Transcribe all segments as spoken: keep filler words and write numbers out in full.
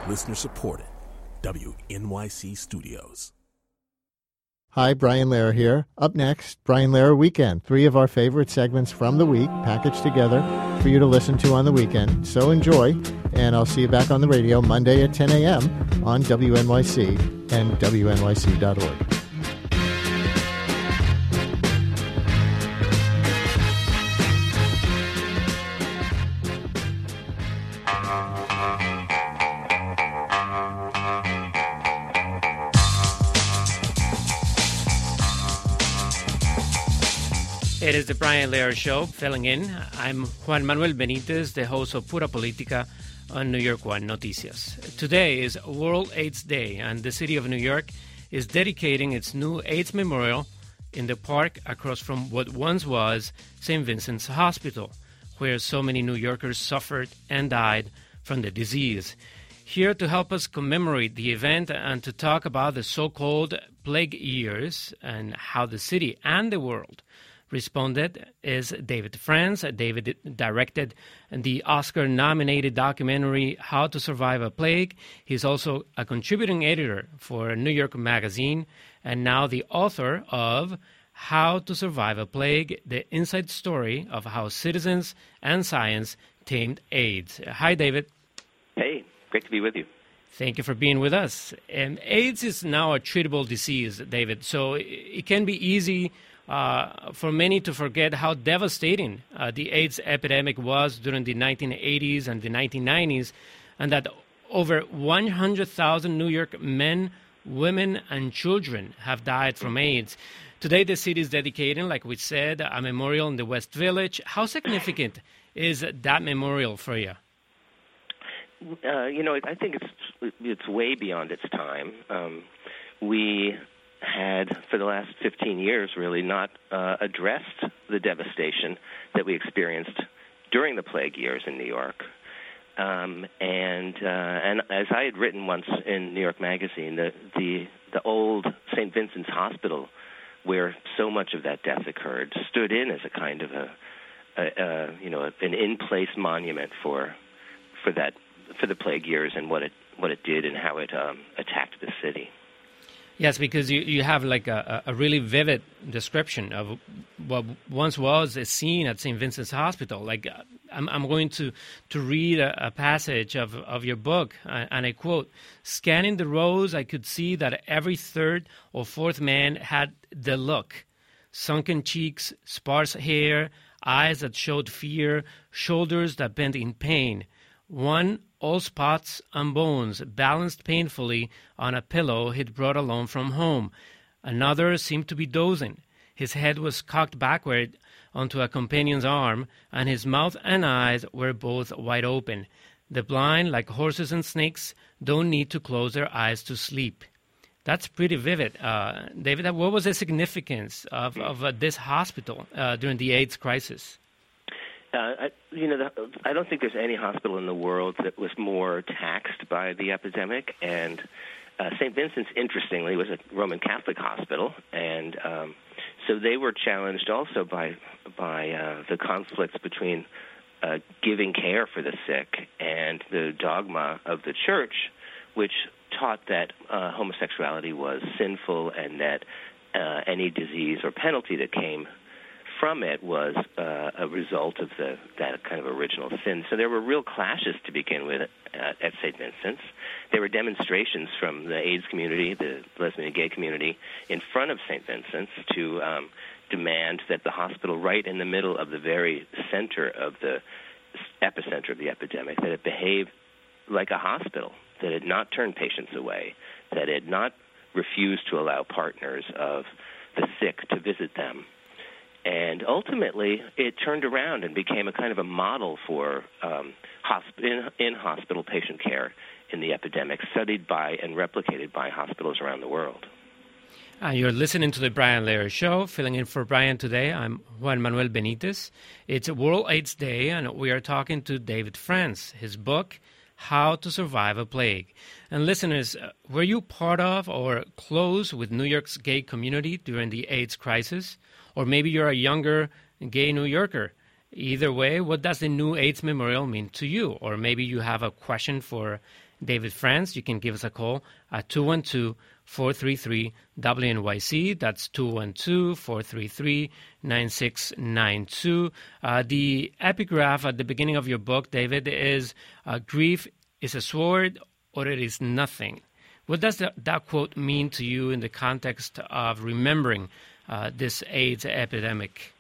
Listener supported. W N Y C Studios. Hi, Brian Lehrer here. Up next, Brian Lehrer Weekend. Three of our favorite segments from the week packaged together for you to listen to on the weekend. So enjoy, and I'll see you back on the radio Monday at ten a.m. on W N Y C and W N Y C dot org. It is the Brian Lehrer Show, filling in. I'm Juan Manuel Benitez, the host of Pura Política on New York One Noticias. Today is World AIDS Day, and the city of New York is dedicating its new AIDS memorial in the park across from what once was Saint Vincent's Hospital, where so many New Yorkers suffered and died from the disease. Here to help us commemorate the event and to talk about the so-called plague years and how the city and the world responded is David Franz. David directed the Oscar-nominated documentary How to Survive a Plague. He's also a contributing editor for New York Magazine and now the author of How to Survive a Plague, the inside story of how citizens and science tamed AIDS. Hi, David. Hey, great to be with you. Thank you for being with us. And AIDS is now a treatable disease, David, so it can be easy Uh, for many to forget how devastating uh, the AIDS epidemic was during the nineteen eighties and the nineteen nineties, and that over one hundred thousand New York men, women, and children have died from AIDS. Today, the city is dedicating, like we said, a memorial in the West Village. How significant is that memorial for you? Uh, you know, I think it's it's way beyond its time. Um, we had, for the last fifteen years, really not uh, addressed the devastation that we experienced during the plague years in New York. Um, and uh, and as I had written once in New York Magazine, the the, the old Saint Vincent's Hospital, where so much of that death occurred, stood in as a kind of a, a, a you know an in-place monument for for that for the plague years and what it what it did and how it um, attacked the city. Yes, because you, you have like a, a really vivid description of what once was a scene at Saint Vincent's Hospital. Like I'm, I'm going to, to read a, a passage of, of your book, and I quote, "Scanning the rows, I could see that every third or fourth man had the look. Sunken cheeks, sparse hair, eyes that showed fear, shoulders that bent in pain. One, all spots and bones, balanced painfully on a pillow he'd brought along from home. Another seemed to be dozing. His head was cocked backward onto a companion's arm, and his mouth and eyes were both wide open. The blind, like horses and snakes, don't need to close their eyes to sleep." That's pretty vivid. Uh, David, what was the significance of, of uh, this hospital uh, during the AIDS crisis? Uh, I, you know, the, I don't think there's any hospital in the world that was more taxed by the epidemic. And uh, Saint Vincent's, interestingly, was a Roman Catholic hospital, and um, so they were challenged also by by uh, the conflicts between uh, giving care for the sick and the dogma of the Church, which taught that uh, homosexuality was sinful and that uh, any disease or penalty that came from it was uh, a result of the that kind of original sin. So there were real clashes to begin with uh, at Saint Vincent's. There were demonstrations from the AIDS community, the lesbian and gay community, in front of Saint Vincent's to um, demand that the hospital, right in the middle of the very center of the epicenter of the epidemic, that it behave like a hospital, that it not turn patients away, that it not refuse to allow partners of the sick to visit them. And ultimately, it turned around and became a kind of a model for um, hosp- in, in-hospital patient care in the epidemic, studied by and replicated by hospitals around the world. Uh, you're listening to the Brian Lehrer Show. Filling in for Brian today, I'm Juan Manuel Benitez. It's World AIDS Day, and we are talking to David Franz. His book, How to Survive a Plague. And listeners, uh, were you part of or close with New York's gay community during the AIDS crisis? Or maybe you're a younger gay New Yorker. Either way, what does the new AIDS memorial mean to you? Or maybe you have a question for David France. You can give us a call at two one two, four three three, W N Y C. That's two one two, four three three, nine six nine two. Uh, the epigraph at the beginning of your book, David, is uh, grief is a sword or it is nothing. What does that, that quote mean to you in the context of remembering uh, this AIDS epidemic?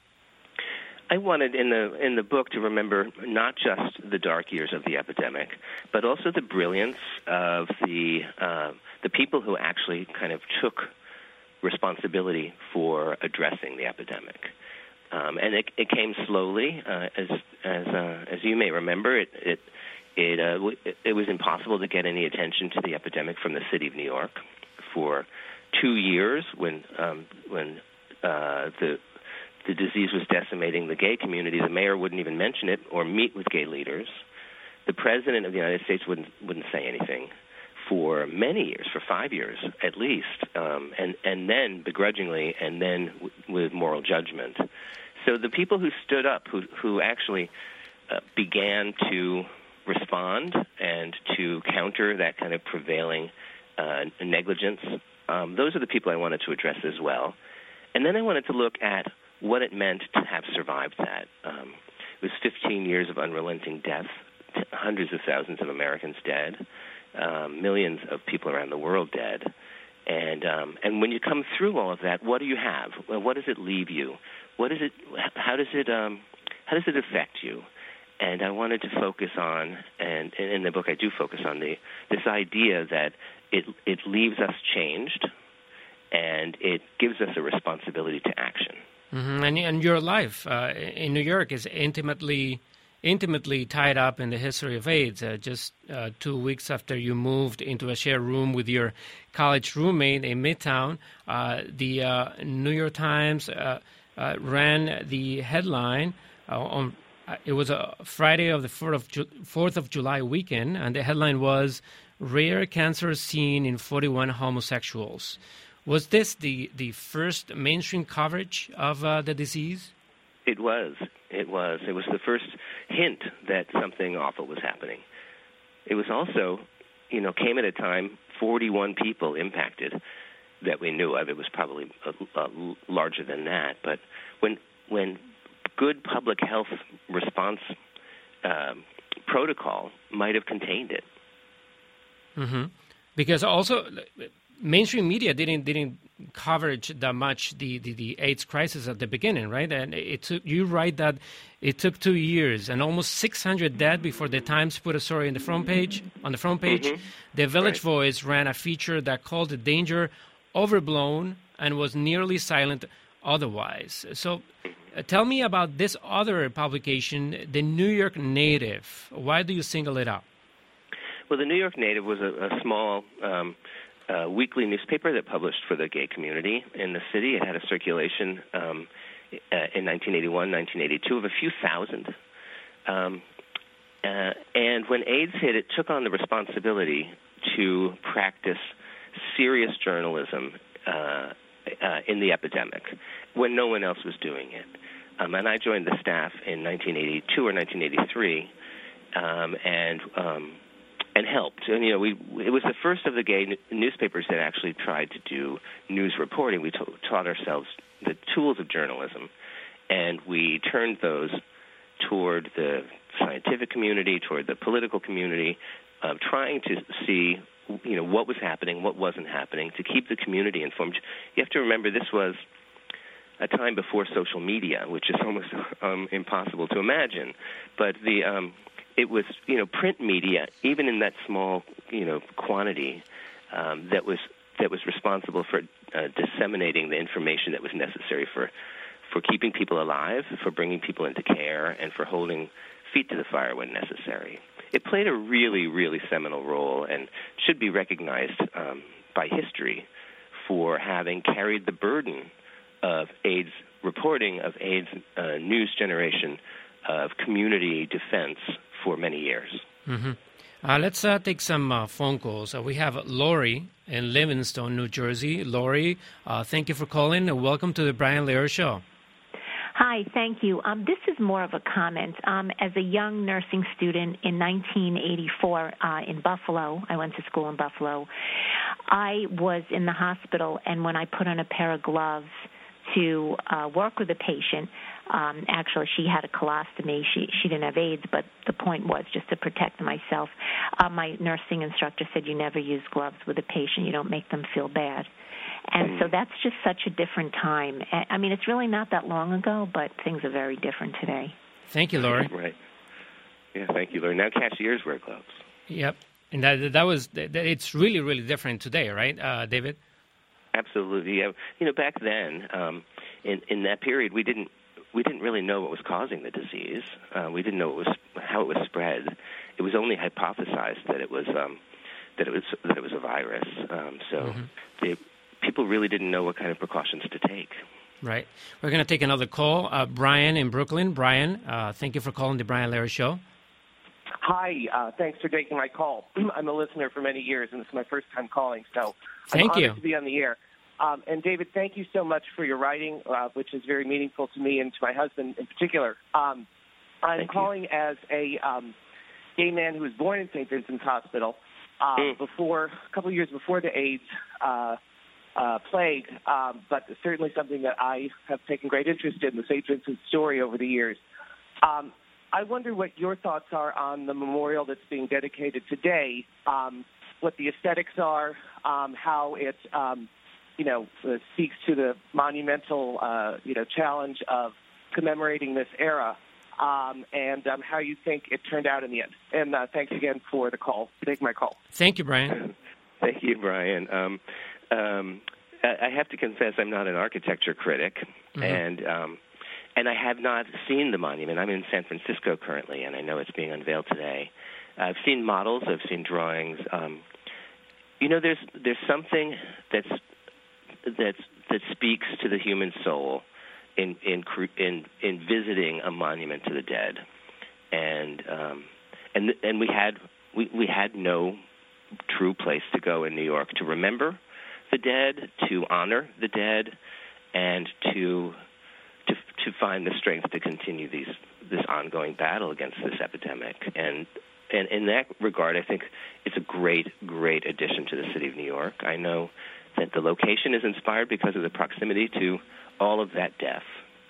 I wanted in the in the book to remember not just the dark years of the epidemic, but also the brilliance of the uh, the people who actually kind of took responsibility for addressing the epidemic. Um, and it, it came slowly, uh, as as uh, as you may remember. It it it, uh, w- it was impossible to get any attention to the epidemic from the city of New York for two years when um, when uh, the the disease was decimating the gay community. The mayor wouldn't even mention it or meet with gay leaders. The president of the United States wouldn't wouldn't say anything for many years, for five years at least, um, and and then begrudgingly, and then w- with moral judgment. So the people who stood up, who who actually uh, began to respond and to counter that kind of prevailing uh, negligence, um, those are the people I wanted to address as well. And then I wanted to look at what it meant to have survived that. Um, it was fifteen years of unrelenting death, t- hundreds of thousands of Americans dead, um, millions of people around the world dead. And um, and when you come through all of that, what do you have? Well, what does it leave you? What is it? How does it? Um, how does it affect you? And I wanted to focus on, and, and in the book I do focus on the this idea that it it leaves us changed, and it gives us a responsibility to action. Mm-hmm. And, and your life uh, in New York is intimately intimately tied up in the history of AIDS. Uh, just uh, two weeks after you moved into a shared room with your college roommate in Midtown, uh, the uh, New York Times uh, uh, ran the headline uh, on. Uh, it was a Friday of the fourth of, Ju- fourth of July weekend, and the headline was "Rare Cancer Seen in forty-one Homosexuals." Was this the, the first mainstream coverage of uh, the disease? It was. It was. It was the first hint that something awful was happening. It was also, you know, came at a time, forty-one people impacted that we knew of. It was probably a, a larger than that. But when when good public health response um, protocol might have contained it. Mm-hmm. Because also, mainstream media didn't didn't coverage that much the, the, the AIDS crisis at the beginning, right? And it took, you write that it took two years and almost six hundred dead before the Times put a story in the front page. On the front page, mm-hmm. The Village right. Voice ran a feature that called the danger overblown and was nearly silent otherwise. So, uh, tell me about this other publication, the New York Native. Why do you single it out? Well, the New York Native was a, a small um, uh, weekly newspaper that published for the gay community in the city. It had a circulation um, uh, in nineteen eighty-one, nineteen eighty-two of a few thousand. Um, uh, and when AIDS hit, it took on the responsibility to practice serious journalism uh, uh, in the epidemic when no one else was doing it. Um, and I joined the staff in nineteen eighty-two or nineteen eighty-three, um, and um, and helped. And you know, we it was the first of the gay n- newspapers that actually tried to do news reporting. We t- taught ourselves the tools of journalism, and we turned those toward the scientific community, toward the political community, uh, trying to see, you know, what was happening, what wasn't happening, to keep the community informed. You have to remember this was a time before social media, which is almost um, impossible to imagine. But the um, it was, you know, print media, even in that small, you know, quantity, um, that was that was responsible for uh, disseminating the information that was necessary for for keeping people alive, for bringing people into care, and for holding feet to the fire when necessary. It played a really, really seminal role and should be recognized um, by history for having carried the burden of AIDS reporting, of AIDS uh, news generation, of community defense for many years. Mm-hmm. Uh, let's uh, take some uh, phone calls. Uh, we have Lori in Livingston, New Jersey. Lori, uh, thank you for calling and welcome to the Brian Lehrer Show. Hi, Hi, thank you. Um, this is more of a comment. Um, as a young nursing student in nineteen eighty-four uh, in Buffalo, I went to school in Buffalo, I was in the hospital, and when I put on a pair of gloves to uh, work with a patient, um, actually she had a colostomy. She, she didn't have AIDS, but the point was just to protect myself. Uh, my nursing instructor said you never use gloves with a patient. You don't make them feel bad. And so that's just such a different time. I mean, it's really not that long ago, but things are very different today. Thank you, Lori. Right. Yeah, thank you, Lori. Now cashiers wear gloves. Yep. And that that was, it's really, really different today, right, uh, David? Absolutely. Yeah. You know, back then, um, in in that period, we didn't we didn't really know what was causing the disease. Uh, we didn't know what was how it was spread. It was only hypothesized that it was um, that it was that it was a virus. Um, so mm-hmm. they, people really didn't know what kind of precautions to take. Right. We're going to take another call. Uh, Brian in Brooklyn. Brian, uh, thank you for calling the Brian Lehrer Show. Hi, uh, thanks for taking my call. I'm a listener for many years, and this is my first time calling, so thank I'm you. honored to be on the air. Um, and David, thank you so much for your writing, uh, which is very meaningful to me and to my husband in particular. Um, I'm thank calling you. as a um, gay man who was born in Saint Vincent's Hospital uh, mm. before a couple of years before the AIDS uh, uh, plague, um, but certainly something that I have taken great interest in, the Saint Vincent story over the years. Um, I wonder what your thoughts are on the memorial that's being dedicated today, um, what the aesthetics are, um, how it, um, you know, uh, speaks to the monumental, uh, you know, challenge of commemorating this era, um, and um, how you think it turned out in the end. And uh, thanks again for the call, for taking my call. Thank you, Brian. Thank you, Brian. Um, um, I have to confess I'm not an architecture critic, mm-hmm. and um, and I have not seen the monument. I'm in San Francisco currently, and I know it's being unveiled today. I've seen models. I've seen drawings. Um, you know, there's there's something that's that's that speaks to the human soul in in in in visiting a monument to the dead, and um, and and we had we, we had no true place to go in New York to remember the dead, to honor the dead, and to to to find the strength to continue these this ongoing battle against this epidemic. And and in that regard, I think it's a great, great addition to the city of New York. I know that the location is inspired because of the proximity to all of that death.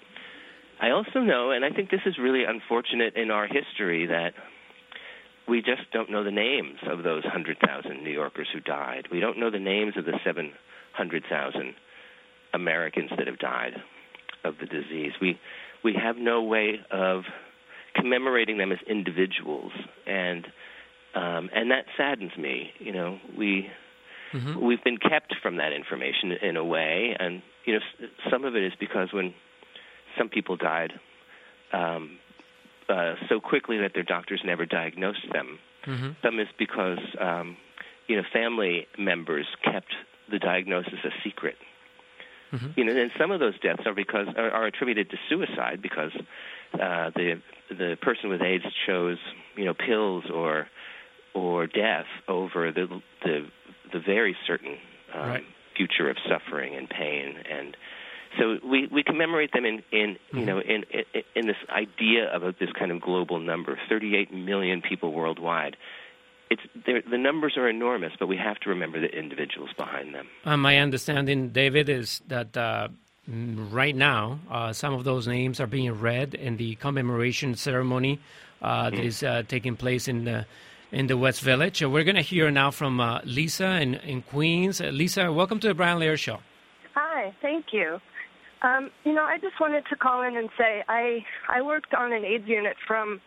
I also know, and I think this is really unfortunate in our history, that we just don't know the names of those one hundred thousand New Yorkers who died. We don't know the names of the seven hundred thousand Americans that have died of the disease. We we have no way of commemorating them as individuals, and um, and that saddens me. You know, we mm-hmm. we've been kept from that information in a way, and you know, some of it is because when some people died um, uh, so quickly that their doctors never diagnosed them. Mm-hmm. Some is because um, you know, family members kept the diagnosis a secret. Mm-hmm. You know, and some of those deaths are because are, are attributed to suicide because uh, the the person with AIDS chose, you know, pills or or death over the the the very certain um, right. future of suffering and pain. And so we, we commemorate them in, in mm-hmm. you know in, in in this idea of a, this kind of global number, thirty-eight million people worldwide. It's the numbers are enormous, but we have to remember the individuals behind them. Uh, my understanding, David, is that uh, right now uh, some of those names are being read in the commemoration ceremony uh, mm-hmm. that is uh, taking place in the in the West Village. Uh, we're going to hear now from uh, Lisa in, in Queens. Uh, Lisa, welcome to the Brian Lehrer Show. Hi, thank you. Um, you know, I just wanted to call in and say I I worked on an AIDS unit from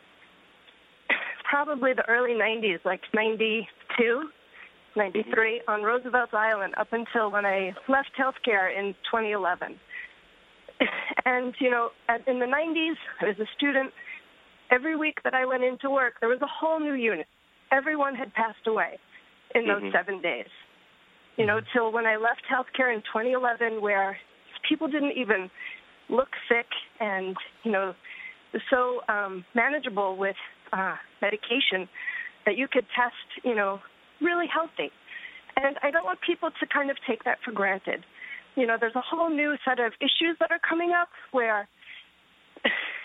probably the early nineties, like ninety-two, ninety-three, on Roosevelt Island up until when I left healthcare in twenty eleven. And, you know, at, in the nineties, as a student, every week that I went into work, there was a whole new unit. Everyone had passed away in those mm-hmm. seven days. You know, till when I left healthcare in twenty eleven, where people didn't even look sick and, you know, so um, manageable with uh, medication that you could test, you know, really healthy. And I don't want people to kind of take that for granted. You know, there's a whole new set of issues that are coming up where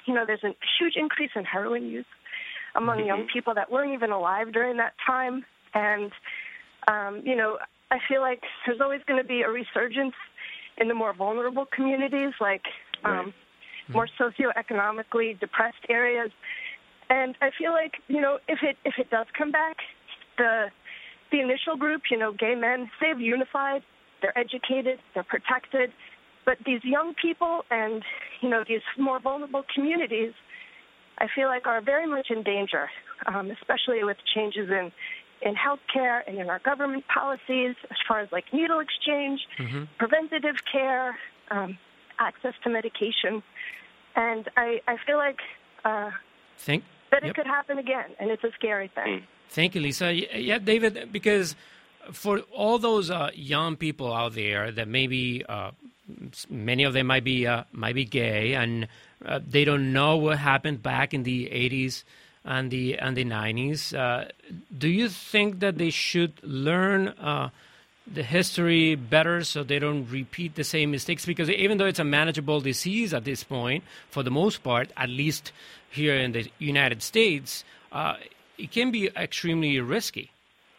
you know, there's a huge increase in heroin use among Mm-hmm. young people that weren't even alive during that time. And, um, you know, I feel like there's always going to be a resurgence in the more vulnerable communities, like um, Right. more socioeconomically depressed areas. And I feel like, you know, if it if it does come back, the the initial group, you know, gay men, they've unified, they're educated, they're protected. But these young people and, you know, these more vulnerable communities, I feel like are very much in danger, um, especially with changes in, in healthcare and in our government policies as far as like needle exchange, Mm-hmm. preventative care, um, access to medication. And I, I feel like uh, Think. that Yep. it could happen again, and it's a scary thing. Thank you, Lisa. Y- Yeah, David, because for all those uh, young people out there that maybe uh, s- many of them might be uh, might be gay and uh, they don't know what happened back in the eighties and the and the nineties. Uh, do you think that they should learn uh, the history better so they don't repeat the same mistakes? Because even though it's a manageable disease at this point, for the most part, at least here in the United States, uh, it can be extremely risky.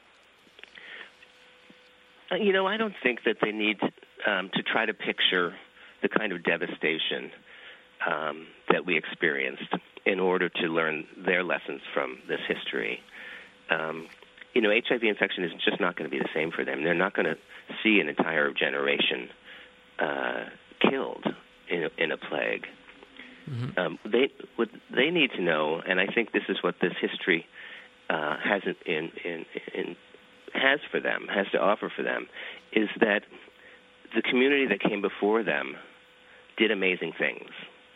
Uh, You know, I don't think that they need um, to try to picture the kind of devastation um, that we experienced in order to learn their lessons from this history. Um, you know, H I V infection is just not going to be the same for them. They're not going to see an entire generation uh, killed in a, in a plague. Mm-hmm. Um, they what they need to know, and I think this is what this history uh, has in, in, in has for them, has to offer for them, is that the community that came before them did amazing things.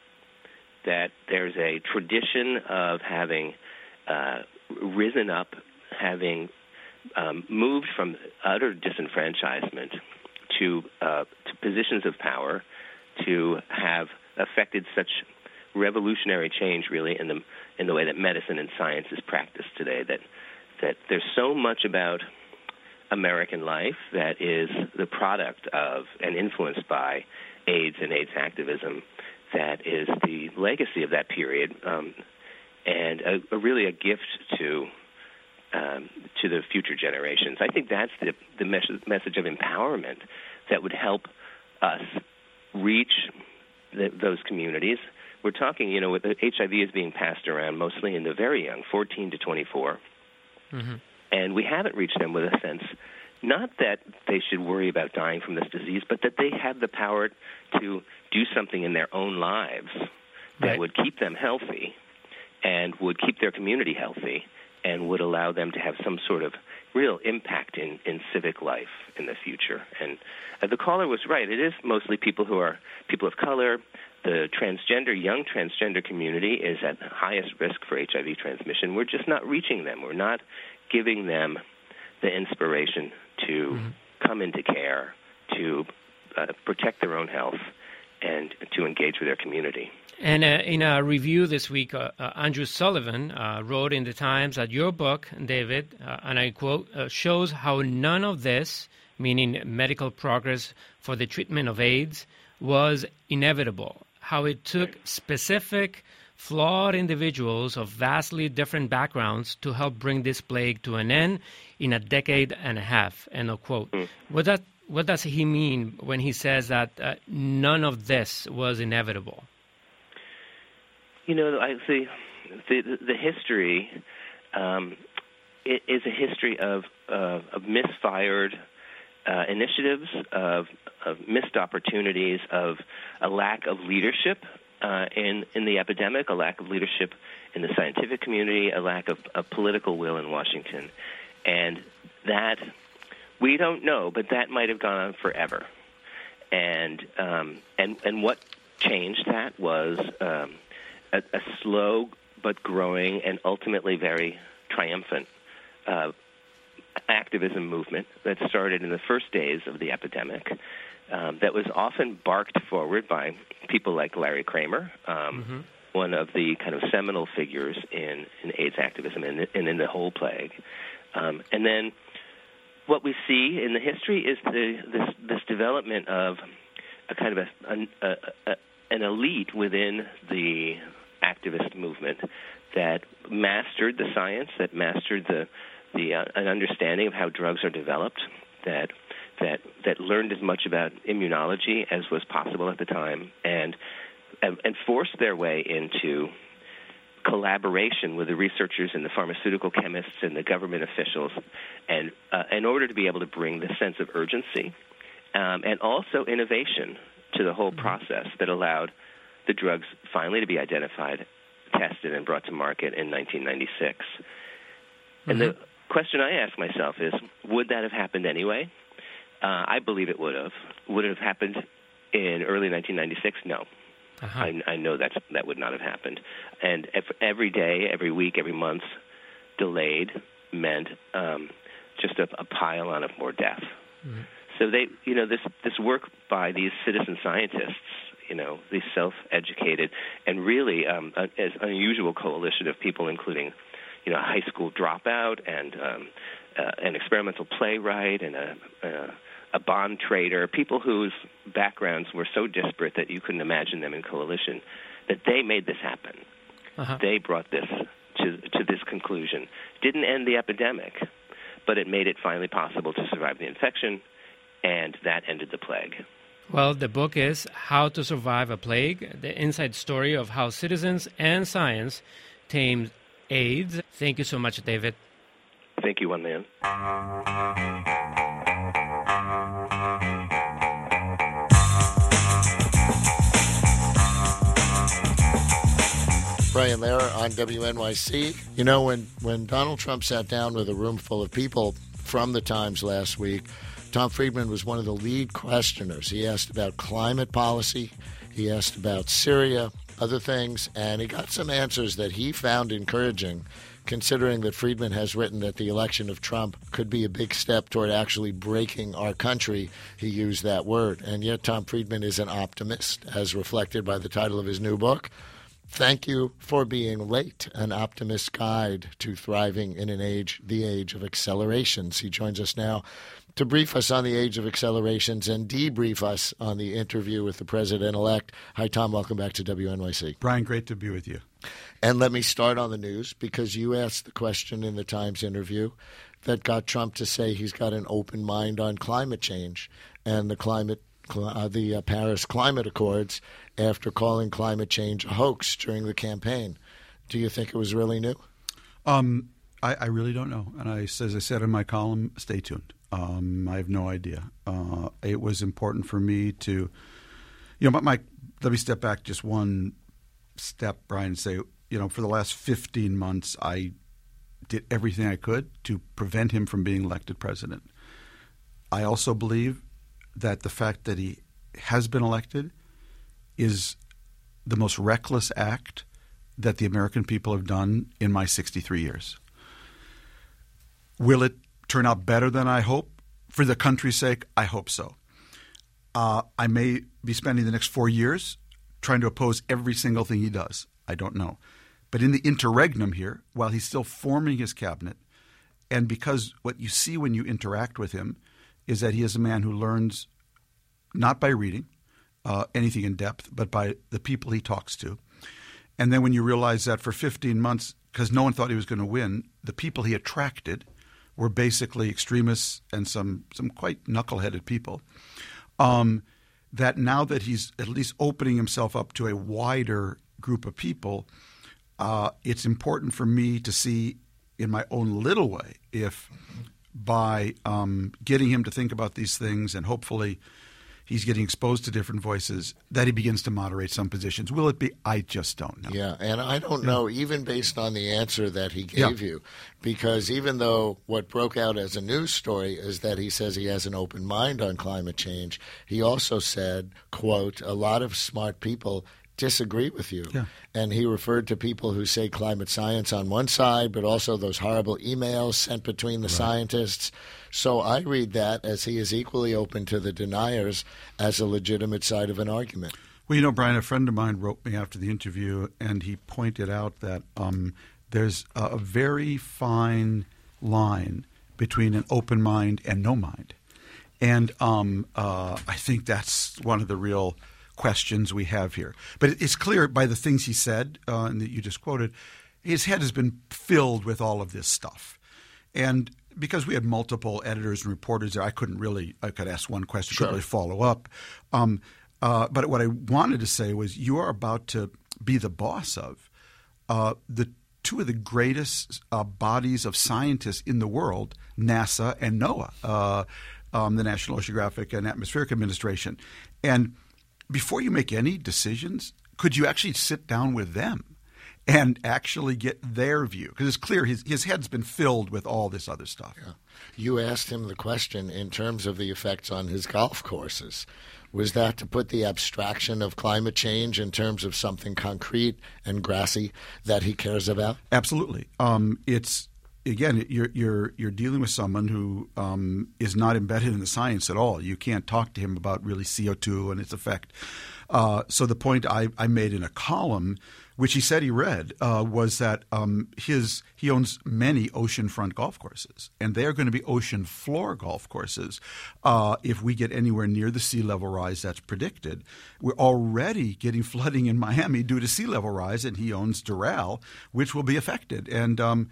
That there's a tradition of having uh, risen up, having um, moved from utter disenfranchisement to uh, to positions of power, to have affected such revolutionary change, really, in the in the way that medicine and science is practiced today. That that there's so much about American life that is the product of and influenced by AIDS and AIDS activism, that is the legacy of that period, um, and a, a really a gift to um, to the future generations. I think that's the the mes- message of empowerment that would help us reach the, those communities. We're talking, you know, with the H I V is being passed around mostly in the very young, fourteen to twenty-four. Mm-hmm. And we haven't reached them with a sense, not that they should worry about dying from this disease, but that they have the power to do something in their own lives that Right. would keep them healthy and would keep their community healthy and would allow them to have some sort of real impact in, in civic life in the future. And uh, the caller was right. It is mostly people who are people of color. The transgender, young transgender community is at the highest risk for H I V transmission. We're just not reaching them. We're not giving them the inspiration to mm-hmm. come into care, to uh, protect their own health, and to engage with their community. And uh, in a review this week, uh, uh, Andrew Sullivan uh, wrote in the Times that your book, David, uh, and I quote, uh, shows how none of this, meaning medical progress for the treatment of AIDS, was inevitable, how it took specific, flawed individuals of vastly different backgrounds to help bring this plague to an end in a decade and a half, end of quote. Mm. What, that, what does he mean when he says that uh, none of this was inevitable? You know, I see the, the history um, is a history of, uh, of misfired uh, initiatives, of, of missed opportunities, of a lack of leadership uh, in, in the epidemic, a lack of leadership in the scientific community, a lack of, of political will in Washington. And that, we don't know, but that might have gone on forever. And, um, and, and what changed that was Um, A, a slow but growing and ultimately very triumphant uh, activism movement that started in the first days of the epidemic um, that was often barked forward by people like Larry Kramer, um, mm-hmm. one of the kind of seminal figures in, in AIDS activism and, and in the whole plague. Um, and then what we see in the history is the, this, this development of a kind of a, a, a, a, an elite within the activist movement that mastered the science, that mastered the the uh, an understanding of how drugs are developed, that that that learned as much about immunology as was possible at the time, and and, and forced their way into collaboration with the researchers and the pharmaceutical chemists and the government officials, and uh, in order to be able to bring the sense of urgency um, and also innovation to the whole process that allowed the drugs finally to be identified, tested, and brought to market in nineteen ninety-six. Mm-hmm. And the question I ask myself is, would that have happened anyway? Uh, I believe it would have. Would it have happened in early nineteen ninety-six? No. Uh-huh. I, I know that's, that would not have happened. And every day, every week, every month delayed meant um, just a, a pile-on of more death. Mm-hmm. So they, you know, this this work by these citizen scientists, you know, these self-educated and really um, a, as unusual coalition of people, including, you know, a high school dropout and um, uh, an experimental playwright and a, a a bond trader, people whose backgrounds were so disparate that you couldn't imagine them in coalition, that they made this happen. Uh-huh. They brought this to to this conclusion. Didn't end the epidemic, but it made it finally possible to survive the infection, and that ended the plague. Well, the book is How to Survive a Plague, the inside story of how citizens and science tamed AIDS. Thank you so much, David. Thank you, one man. Brian Lehrer on W N Y C. You know, when, when Donald Trump sat down with a room full of people from the Times last week, Tom Friedman was one of the lead questioners. He asked about climate policy. He asked about Syria, other things, and he got some answers that he found encouraging, considering that Friedman has written that the election of Trump could be a big step toward actually breaking our country. He used that word. And yet Tom Friedman is an optimist, as reflected by the title of his new book. Thank you for being late, an optimist's guide to thriving in an age, the age of accelerations. He joins us now to brief us on the age of accelerations and debrief us on the interview with the president-elect. Hi, Tom. Welcome back to W N Y C. Brian, great to be with you. And let me start on the news, because you asked the question in the Times interview that got Trump to say he's got an open mind on climate change and the climate Uh, the uh, Paris Climate Accords after calling climate change a hoax during the campaign. Do you think it was really new? Um, I, I really don't know. And I, as I said in my column, stay tuned. Um, I have no idea. Uh, it was important for me to, you know, my, my let me step back just one step, Brian, and say, you know, for the last fifteen months, I did everything I could to prevent him from being elected president. I also believe that the fact that he has been elected is the most reckless act that the American people have done in my sixty-three years. Will it turn out better than I hope? For the country's sake, I hope so. Uh, I may be spending the next four years trying to oppose every single thing he does. I don't know. But in the interregnum here, while he's still forming his cabinet, and because what you see when you interact with him is that he is a man who learns not by reading uh, anything in depth, but by the people he talks to. And then when you realize that for fifteen months, because no one thought he was going to win, the people he attracted were basically extremists and some some quite knuckleheaded people, um, that now that he's at least opening himself up to a wider group of people, uh, it's important for me to see in my own little way if by um, getting him to think about these things and hopefully he's getting exposed to different voices, that he begins to moderate some positions. Will it be? I just don't know. Yeah, and I don't know, even based on the answer that he gave yeah. you, because even though what broke out as a news story is that he says he has an open mind on climate change, he also said, quote, a lot of smart people disagree with you. Yeah. And he referred to people who say climate science on one side, but also those horrible emails sent between the right. scientists. So I read that as he is equally open to the deniers as a legitimate side of an argument. Well, you know, Brian, a friend of mine wrote me after the interview, and he pointed out that um, there's a, a very fine line between an open mind and no mind. And um, uh, I think that's one of the real questions we have here. But it's clear by the things he said uh, and that you just quoted, his head has been filled with all of this stuff. And because we had multiple editors and reporters there, I couldn't really – I could ask one question, Sure. couldn't really follow up. Um, uh, but what I wanted to say was you are about to be the boss of uh, the two of the greatest uh, bodies of scientists in the world, NASA and NOAA, uh, um, the National Oceanographic and Atmospheric Administration. And before you make any decisions, could you actually sit down with them and actually get their view? Because it's clear his, his head's been filled with all this other stuff. Yeah. You asked him the question in terms of the effects on his golf courses. Was that to put the abstraction of climate change in terms of something concrete and grassy that he cares about? Absolutely. Um, it's again, you're you're you're dealing with someone who um, is not embedded in the science at all. You can't talk to him about really C O two and its effect. Uh, so the point I, I made in a column, which he said he read, uh, was that um, his he owns many oceanfront golf courses, and they are going to be ocean floor golf courses uh, if we get anywhere near the sea level rise that's predicted. We're already getting flooding in Miami due to sea level rise, and he owns Doral, which will be affected. And um,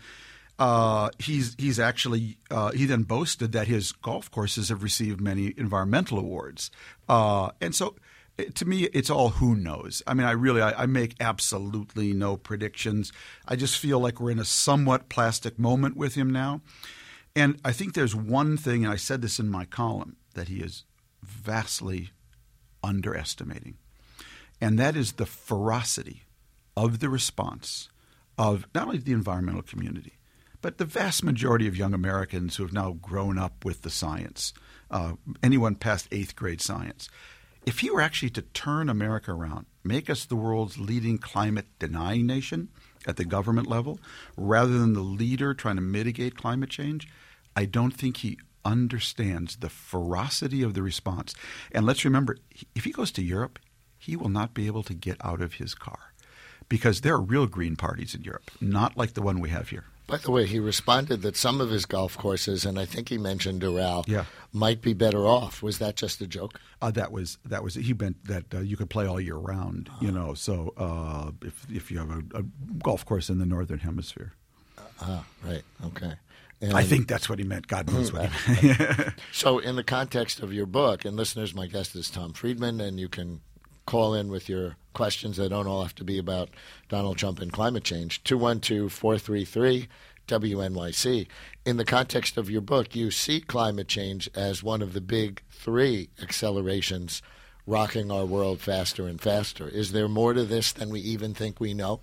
uh, he's he's actually uh, he then boasted that his golf courses have received many environmental awards, uh, and so. To me, it's all who knows. I mean, I really I, I make absolutely no predictions. I just feel like we're in a somewhat plastic moment with him now. And I think there's one thing, and I said this in my column, that he is vastly underestimating. And that is the ferocity of the response of not only the environmental community, but the vast majority of young Americans who have now grown up with the science, uh, anyone past eighth grade science. If he were actually to turn America around, make us the world's leading climate-denying nation at the government level, rather than the leader trying to mitigate climate change, I don't think he understands the ferocity of the response. And let's remember, if he goes to Europe, he will not be able to get out of his car because there are real green parties in Europe, not like the one we have here. By the way, he responded that some of his golf courses, and I think he mentioned Doral, yeah. might be better off. Was that just a joke? Uh, that was that was he meant that uh, you could play all year round. Uh-huh. You know, so uh, if if you have a, a golf course in the northern hemisphere. Ah, uh, right. Okay. And I think that's what he meant. God knows what he meant. So, in the context of your book, and listeners, my guest is Tom Friedman, and you can call in with your questions that don't all have to be about Donald Trump and climate change. two one two, four three three, W N Y C. In the context of your book, you see climate change as one of the big three accelerations rocking our world faster and faster. Is there more to this than we even think we know?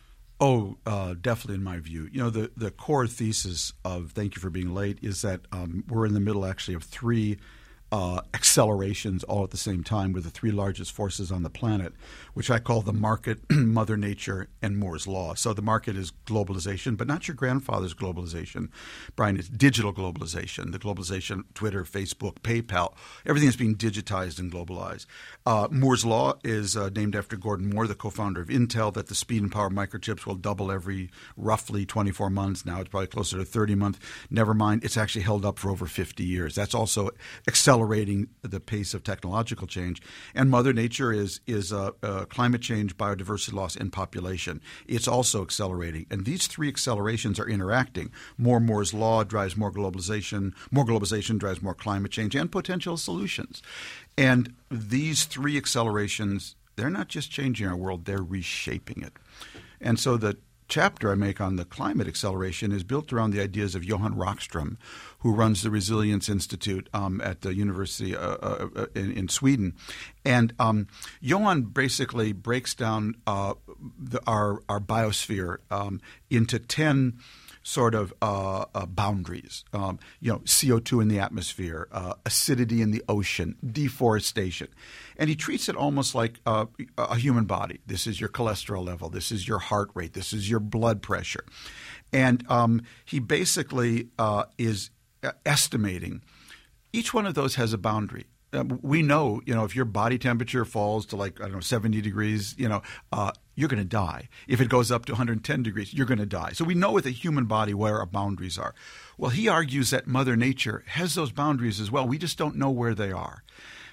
Oh, uh, definitely in my view. You know, the, the core thesis of Thank You for Being Late is that um, we're in the middle actually of three Uh, accelerations all at the same time with the three largest forces on the planet, which I call the market, Mother Nature, and Moore's Law. So the market is globalization, but not your grandfather's globalization, Brian. It's digital globalization, the globalization, Twitter, Facebook, PayPal, everything is being digitized and globalized. Uh, Moore's Law is uh, named after Gordon Moore, the co-founder of Intel, that the speed and power of microchips will double every roughly twenty-four months. Now it's probably closer to thirty months. Never mind, it's actually held up for over fifty years. That's also accelerating accelerating the pace of technological change. And Mother Nature is is uh, uh, climate change, biodiversity loss, and population. It's also accelerating. And these three accelerations are interacting. More Moore's Law drives more globalization. More globalization drives more climate change and potential solutions. And these three accelerations, they're not just changing our world, they're reshaping it. And so the chapter I make on the climate acceleration is built around the ideas of Johan Rockström, who runs the Resilience Institute um, at the University uh, uh, in, in Sweden. And um, Johan basically breaks down uh, the, our, our biosphere um, into ten sort of uh, uh, boundaries, um, you know, C O two in the atmosphere, uh, acidity in the ocean, deforestation. And he treats it almost like uh, a human body. This is your cholesterol level. This is your heart rate. This is your blood pressure. And um, he basically uh, is estimating each one of those has a boundary. Uh, we know, you know, if your body temperature falls to like, I don't know, seventy degrees, you know, uh, you're going to die. If it goes up to one hundred ten degrees, you're going to die. So we know with the human body where our boundaries are. Well, he argues that Mother Nature has those boundaries as well. We just don't know where they are.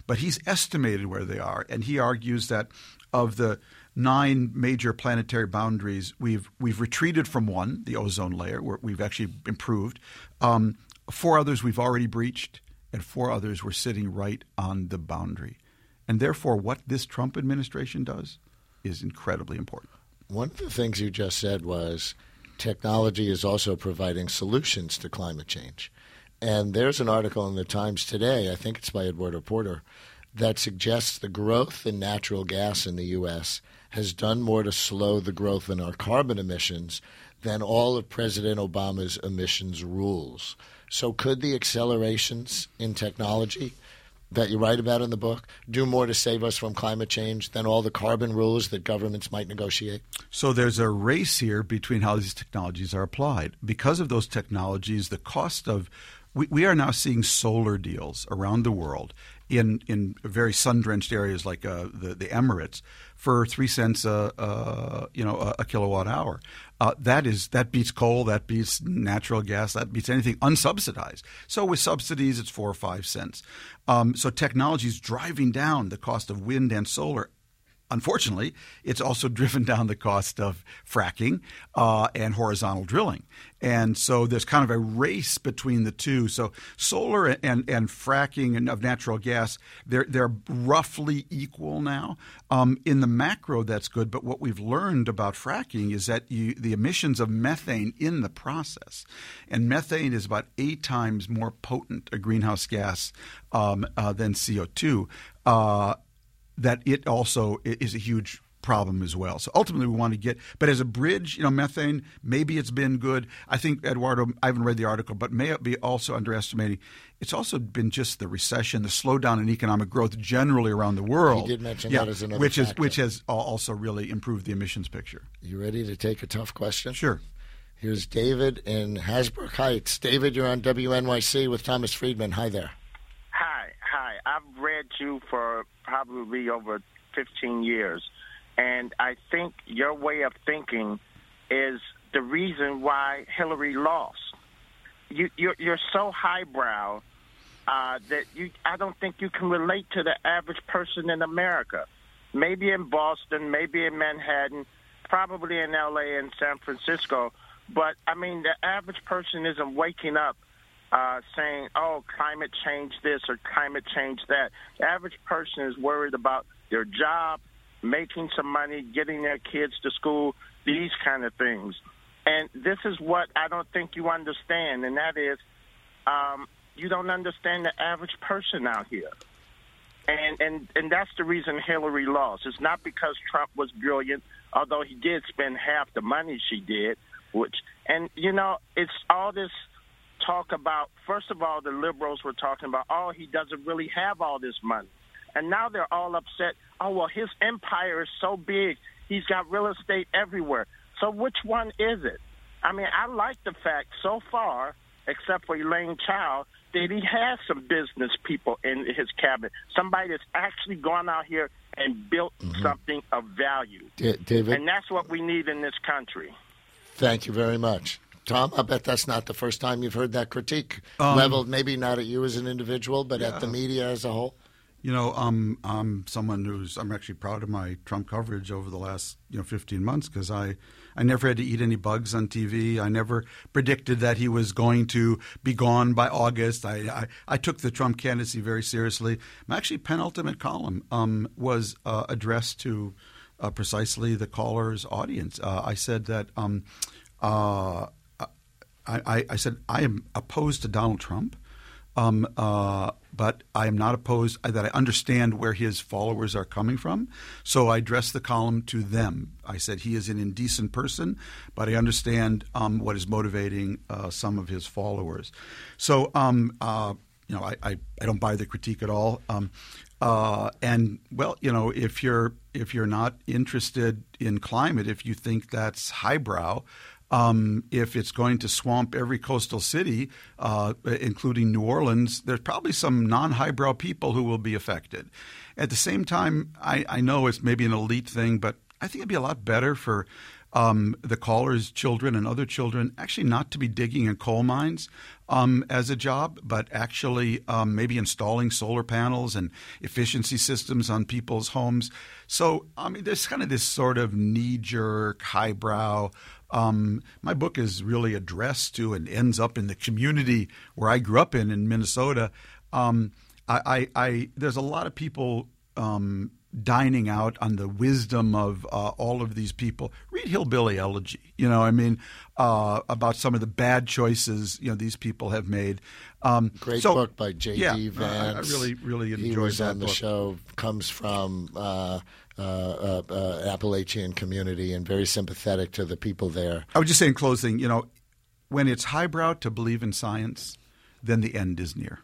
but he's estimated where they are, and he argues that of the nine major planetary boundaries, we've we've retreated from one, the ozone layer, where we've actually improved. Um, four others we've already breached, and four others we're sitting right on the boundary. And therefore, what this Trump administration does is incredibly important. One of the things you just said was technology is also providing solutions to climate change. And there's an article in the Times today, I think it's by Eduardo Porter, that suggests the growth in natural gas in the U S has done more to slow the growth in our carbon emissions than all of President Obama's emissions rules. So could the accelerations in technology that you write about in the book do more to save us from climate change than all the carbon rules that governments might negotiate? So there's a race here between how these technologies are applied. Because of those technologies, the cost of we, we are now seeing solar deals around the world in, in very sun-drenched areas like uh, the, the Emirates for three cents a, a you know a, a kilowatt hour. Uh, that is that beats coal, that beats natural gas, that beats anything unsubsidized. So with subsidies, it's four or five cents. Um, so technology is driving down the cost of wind and solar. Unfortunately, it's also driven down the cost of fracking uh, and horizontal drilling. And so there's kind of a race between the two. So solar and, and fracking and of natural gas, they're, they're roughly equal now. Um, in the macro, that's good. But what we've learned about fracking is that you, the emissions of methane in the process, and methane is about eight times more potent a greenhouse gas um, uh, than C O two, uh, that it also is a huge problem as well. So ultimately we want to get – but as a bridge, you know, methane, maybe it's been good. I think, Eduardo, I haven't read the article, but may it be also underestimating – it's also been just the recession, the slowdown in economic growth generally around the world. He did mention yeah, that as another which factor. is, which has also really improved the emissions picture. You ready to take a tough question? Sure. Here's David in Hasbrook Heights. David, you're on W N Y C with Thomas Friedman. Hi there. Hi, hi. I've read you for probably over fifteen years, and I think your way of thinking is the reason why Hillary lost. You, you're, you're so highbrow uh, that you, I don't think you can relate to the average person in America. Maybe in Boston, maybe in Manhattan, probably in L A and San Francisco, but, I mean, the average person isn't waking up Uh, saying, oh, climate change this or climate change that. The average person is worried about their job, making some money, getting their kids to school, these kind of things. And this is what I don't think you understand, and that is um, you don't understand the average person out here. And, and, and that's the reason Hillary lost. It's not because Trump was brilliant, although he did spend half the money she did. Which, and, you know, it's all this talk about, first of all, the liberals were talking about, oh, he doesn't really have all this money. And now they're all upset, oh, well, his empire is so big, he's got real estate everywhere. So which one is it? I mean, I like the fact so far, except for Elaine Chao, that he has some business people in his cabinet, somebody that's actually gone out here and built mm-hmm. something of value. D- David? And that's what we need in this country. Thank you very much. Tom, I bet that's not the first time you've heard that critique um, leveled, maybe not at you as an individual, but yeah. at the media as a whole. You know, um, I'm someone who's I'm actually proud of my Trump coverage over the last you know fifteen months because I, I never had to eat any bugs on T V. I never predicted that he was going to be gone by August. I I, I took the Trump candidacy very seriously. My actually penultimate column um, was uh, addressed to uh, precisely the caller's audience. Uh, I said that. Um, uh, I, I said I am opposed to Donald Trump, um, uh, but I am not opposed that I understand where his followers are coming from. So I addressed the column to them. I said he is an indecent person, but I understand um, what is motivating uh, some of his followers. So um, uh, you know, I, I, I don't buy the critique at all. Um, uh, and well, you know, if you're if you're not interested in climate, if you think that's highbrow. Um, if it's going to swamp every coastal city, uh, including New Orleans, there's probably some non-highbrow people who will be affected. At the same time, I, I know it's maybe an elite thing, but I think it'd be a lot better for um, the caller's children and other children actually not to be digging in coal mines um, as a job, but actually um, maybe installing solar panels and efficiency systems on people's homes. So, I mean, there's kind of this sort of knee-jerk, highbrow. Um, my book is really addressed to and ends up in the community where I grew up in, in Minnesota. Um, I, I, I there's a lot of people um, dining out on the wisdom of uh, all of these people. Read Hillbilly Elegy, you know, I mean, uh, about some of the bad choices, you know, these people have made. Um, Great so, book by J D. yeah, Vance. I, I really, really enjoyed that He was that on the book. show, comes from uh, uh, uh, uh, Appalachian community and very sympathetic to the people there. I would just say in closing, you know, when it's highbrow to believe in science, then the end is near.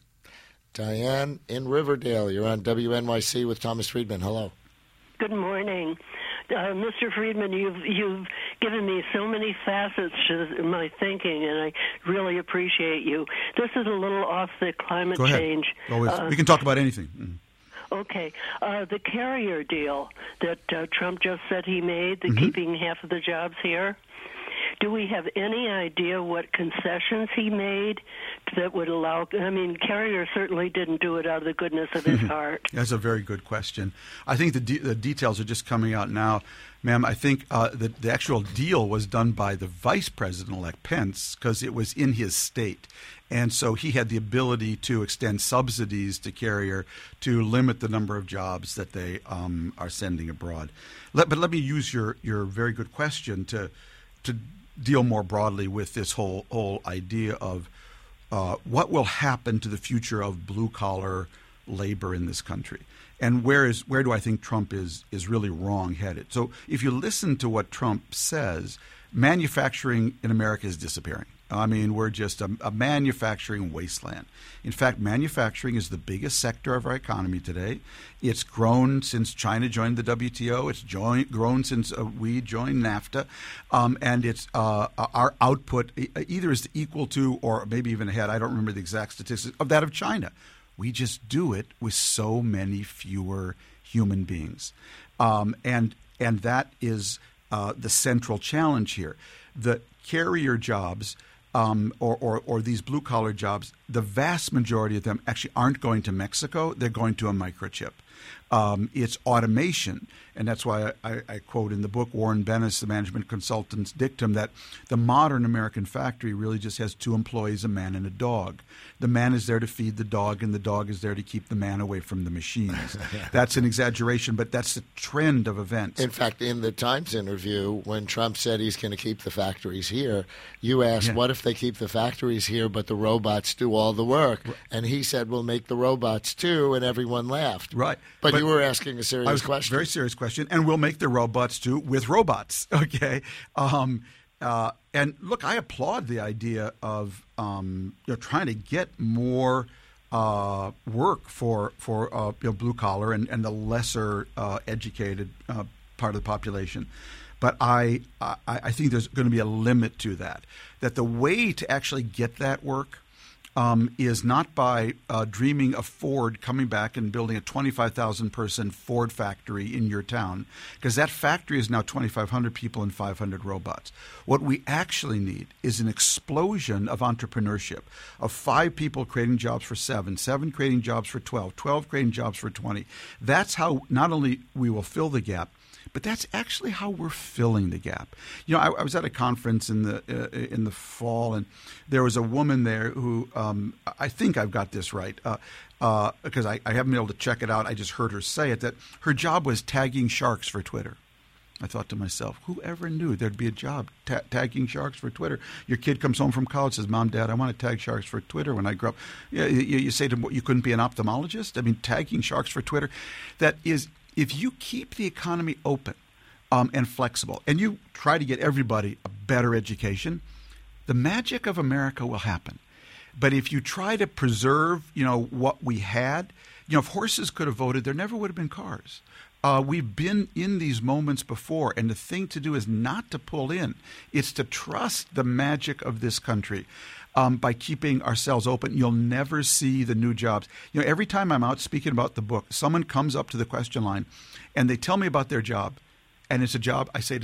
Diane in Riverdale, you're on W N Y C with Thomas Friedman. Hello. Good morning. Uh, Mister Friedman, you've you've given me so many facets to my thinking, and I really appreciate you. This is a little off the climate Go ahead. change. Always. Uh, we can talk about anything. Mm. Okay. Uh, the carrier deal that uh, Trump just said he made, the Mm-hmm. keeping half of the jobs here, do we have any idea what concessions he made that would allow – I mean, Carrier certainly didn't do it out of the goodness of his heart. That's a very good question. I think the, de- the details are just coming out now. Ma'am, I think uh, the, the actual deal was done by the Vice President-elect Pence because it was in his state. And so he had the ability to extend subsidies to Carrier to limit the number of jobs that they um, are sending abroad. Let, but let me use your, your very good question to to deal more broadly with this whole whole idea of uh, what will happen to the future of blue-collar labor in this country. And where is where do I think Trump is is really wrong-headed? So if you listen to what Trump says, manufacturing in America is disappearing. I mean, we're just a, a manufacturing wasteland. In fact, manufacturing is the biggest sector of our economy today. It's grown since China joined the W T O. It's joined, grown since uh, we joined NAFTA. Um, and it's uh, our output either is equal to or maybe even ahead, I don't remember the exact statistics, of that of China. We just do it with so many fewer human beings. Um, and, and that is uh, the central challenge here. The carrier jobs Um, or, or, or these blue-collar jobs, the vast majority of them actually aren't going to Mexico. They're going to a microchip. Um, it's automation, and that's why I, I, I quote in the book Warren Bennis, the management consultant's dictum, that the modern American factory really just has two employees, a man and a dog. The man is there to feed the dog, and the dog is there to keep the man away from the machines. That's an exaggeration, but that's the trend of events. In fact, in the Times interview, when Trump said he's going to keep the factories here, you asked, Yeah. what if they keep the factories here but the robots do all the work? And he said, we'll make the robots too, and everyone laughed. Right. But, But you were asking a serious I was, question. Very serious question, and we'll make the robots too with robots. Okay, um, uh, and look, I applaud the idea of um, you know trying to get more uh, work for for uh, you know, blue collar and, and the lesser uh, educated uh, part of the population. But I, I I think there's going to be a limit to that. That the way to actually get that work Um, is not by uh, dreaming of Ford coming back and building a twenty-five thousand person Ford factory in your town, because that factory is now twenty-five hundred people and five hundred robots. What we actually need is an explosion of entrepreneurship, of five people creating jobs for seven, seven creating jobs for twelve, twelve creating jobs for twenty. That's how not only we will fill the gap, but that's actually how we're filling the gap. You know, I, I was at a conference in the uh, in the fall, and there was a woman there who um, I think I've got this right uh, uh, because I, I haven't been able to check it out. I just heard her say it, that her job was tagging sharks for Twitter. I thought to myself, whoever knew there'd be a job ta- tagging sharks for Twitter? Your kid comes home from college, says, "Mom, Dad, I want to tag sharks for Twitter." When I grew up, you, you, you say to them, you couldn't be an ophthalmologist? I mean, tagging sharks for Twitter. That is, if you keep the economy open um, and flexible, and you try to get everybody a better education, the magic of America will happen. But if you try to preserve, you know, what we had, you know, if horses could have voted, there never would have been cars. Uh, we've been in these moments before, and the thing to do is not to pull in. It's to trust the magic of this country. Um, by keeping ourselves open, you'll never see the new jobs. You know, every time I'm out speaking about the book, someone comes up to the question line, and they tell me about their job, and it's a job, I say to them,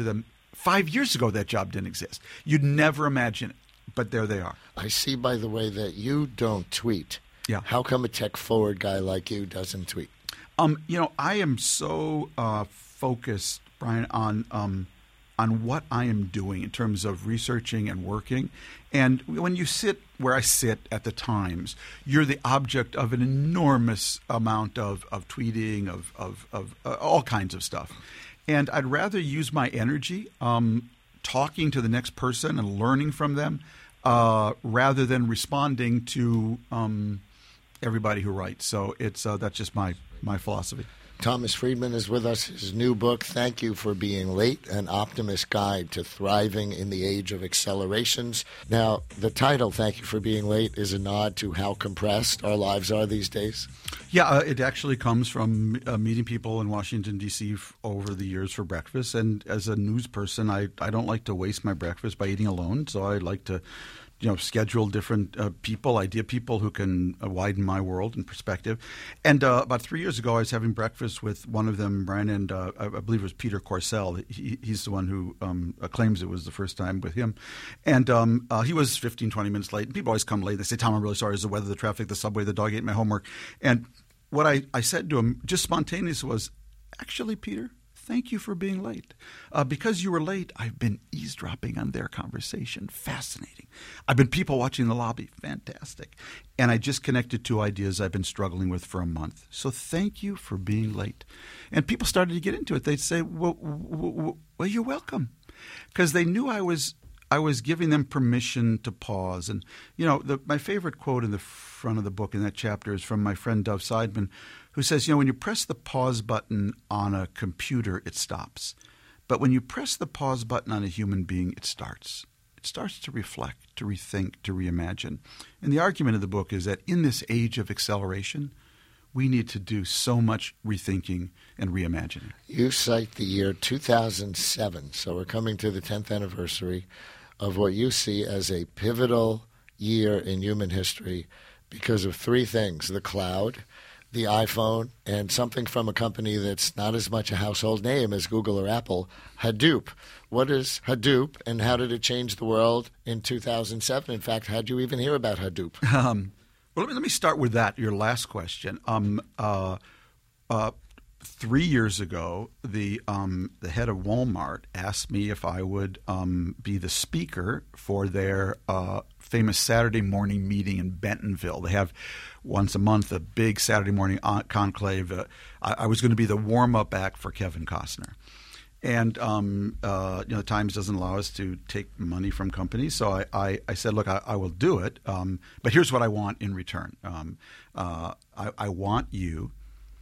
five years ago that job didn't exist. You'd never imagine it, but there they are. I see, by the way, that you don't tweet. Yeah. How come a tech-forward guy like you doesn't tweet? Um, you know, I am so uh, focused, Brian, on um, on what I am doing in terms of researching and working. And when you sit where I sit at the Times, you're the object of an enormous amount of, of tweeting, of, of, of uh, all kinds of stuff. And I'd rather use my energy um, talking to the next person and learning from them uh, rather than responding to um, everybody who writes. So it's uh, that's just my, my philosophy. Thomas Friedman is with us. His new book, Thank You for Being Late, An Optimist's Guide to Thriving in the Age of Accelerations. Now, the title, Thank You for Being Late, is a nod to how compressed our lives are these days. Yeah, uh, it actually comes from uh, meeting people in Washington, D C f- over the years for breakfast. And as a news person, I, I don't like to waste my breakfast by eating alone. So I like to you know, schedule different uh, people, idea people who can uh, widen my world and perspective. And uh, about three years ago, I was having breakfast with one of them, Brian, and uh, I, I believe it was Peter Corsell. He, he's the one who um, claims it was the first time with him. And um, uh, he was fifteen, twenty minutes late. And people always come late. They say, Tom, I'm really sorry. It's the weather, the traffic, the subway, the dog ate my homework. And what I, I said to him, just spontaneous, was, actually, Peter, thank you for being late. Uh, because you were late, I've been eavesdropping on their conversation. Fascinating. I've been people watching the lobby. Fantastic. And I just connected two ideas I've been struggling with for a month. So thank you for being late. And people started to get into it. They'd say, well, well, well you're welcome. Because they knew I was I was giving them permission to pause. And, you know, the, my favorite quote in the front of the book in that chapter is from my friend Dov Seidman, who says, you know, when you press the pause button on a computer, it stops. But when you press the pause button on a human being, it starts. It starts to reflect, to rethink, to reimagine. And the argument of the book is that in this age of acceleration, we need to do so much rethinking and reimagining. You cite the year two thousand seven, so we're coming to the tenth anniversary of what you see as a pivotal year in human history because of three things: the cloud, the iPhone, and something from a company that's not as much a household name as Google or Apple, Hadoop. What is Hadoop, and how did it change the world in two thousand seven? In fact, how did you even hear about Hadoop? Um, well, let me, let me start with that, your last question. Um, uh, uh, three years ago, the um, the head of Walmart asked me if I would um, be the speaker for their uh, famous Saturday morning meeting in Bentonville. They have once a month a big Saturday morning conclave. Uh, I, I was going to be the warm-up act for Kevin Costner. And um, uh, you know, the Times doesn't allow us to take money from companies, so I, I, I said, look, I, I will do it, um, but here's what I want in return. Um, uh, I, I want you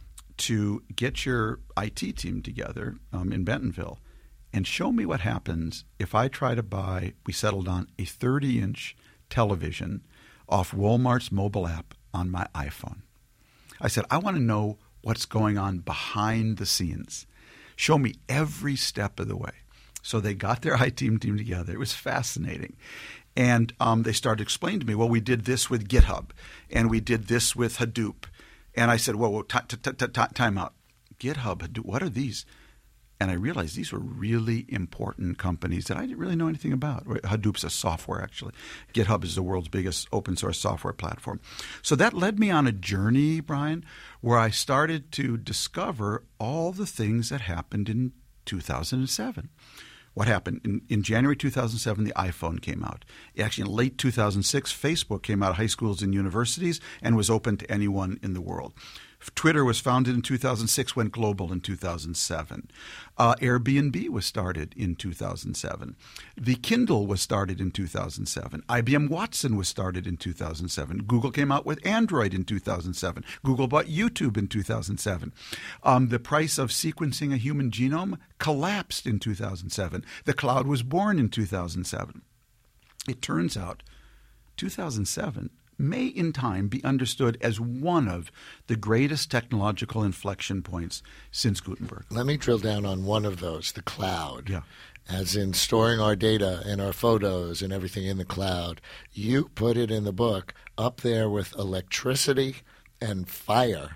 to get your I T team together um, in Bentonville and show me what happens if I try to buy, we settled on, a thirty-inch television off Walmart's mobile app on my iPhone. I said, I want to know what's going on behind the scenes. Show me every step of the way. So they got their I T team together. It was fascinating. And um, they started explaining to me, well, we did this with GitHub, and we did this with Hadoop. And I said, whoa, whoa, t- t- t- t- time out. GitHub, Hadoop, what are these? And I realized these were really important companies that I didn't really know anything about. Hadoop's a software, actually. GitHub is the world's biggest open source software platform. So that led me on a journey, Brian, where I started to discover all the things that happened in two thousand seven. What happened? In, in January two thousand seven, the iPhone came out. Actually, in late two thousand six, Facebook came out of high schools and universities and was open to anyone in the world. Twitter was founded in two thousand six, went global in two thousand seven. Uh, Airbnb was started in two thousand seven. The Kindle was started in two thousand seven. I B M Watson was started in two thousand seven. Google came out with Android in two thousand seven. Google bought YouTube in two thousand seven. Um, the price of sequencing a human genome collapsed in two thousand seven. The cloud was born in two thousand seven. It turns out two thousand seven may in time be understood as one of the greatest technological inflection points since Gutenberg. Let me drill down on one of those, the cloud. Yeah. As in storing our data and our photos and everything in the cloud. You put it in the book up there with electricity and fire